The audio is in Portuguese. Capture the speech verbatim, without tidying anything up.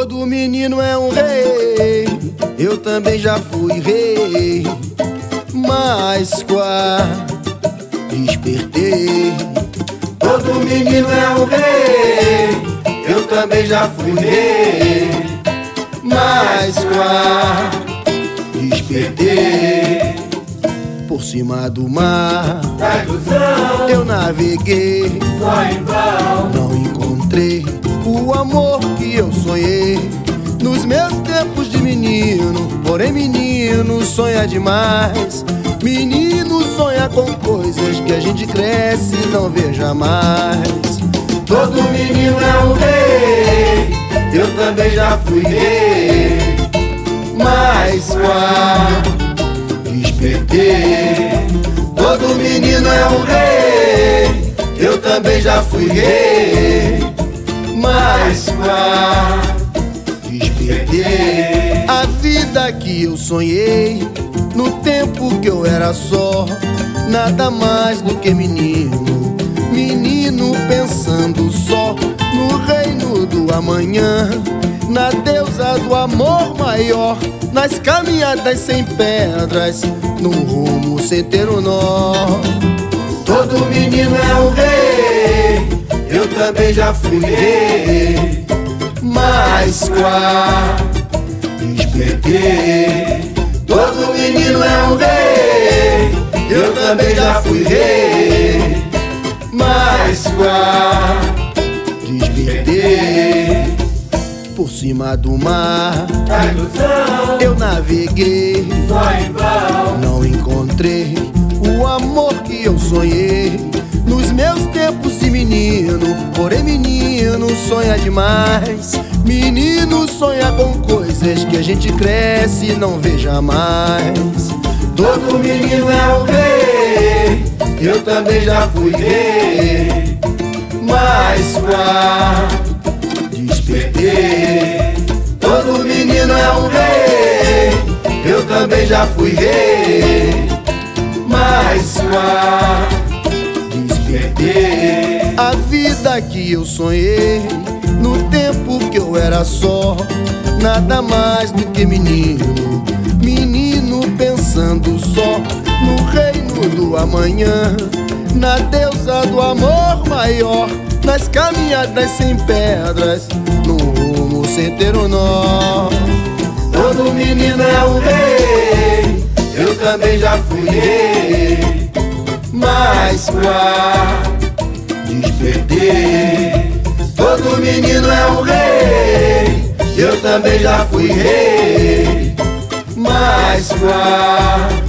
Todo menino é um rei, eu também já fui rei, mas quase despertei. Todo menino é um rei, eu também já fui rei, mas quase despertei. Por cima do mar da ilusão eu naveguei, só em vão não encontrei o amor que eu sonhei nos meus tempos de menino. Porém menino sonha demais, menino sonha com coisas que a gente cresce e não vê jamais. Todo menino é um rei, eu também já fui rei, mas quase despertei. Todo menino é um rei, eu também já fui rei, mas quase despertei. A vida que eu sonhei no tempo que eu era só, nada mais do que menino, menino pensando só no reino do amanhã, na deusa do amor maior, nas caminhadas sem pedras, num rumo sem ter um nó. Todo menino é um rei, eu também já fui rei, mas quase despertei. Todo menino é um rei, eu também já fui rei, mas quase despertei. Por cima do mar da ilusão eu naveguei, só em vão não encontrei o amor que eu sonhei nos meus tempos de menino. Porém menino sonha demais, menino sonha com coisas que a gente cresce e não vê jamais. Todo menino é um rei, eu também já fui rei, mas quase despertei. Todo menino é um rei, eu também já fui rei, mas quase despertei. A vida que eu sonhei no tempo que eu era só, nada mais do que menino, menino pensando só no reino do amanhã, na deusa do amor maior, nas caminhadas sem pedras, num rumo sem ter um nó. Todo menino é um rei, eu também já fui rei, mas quase despertei. Todo menino é um rei, eu também já fui rei, mas quase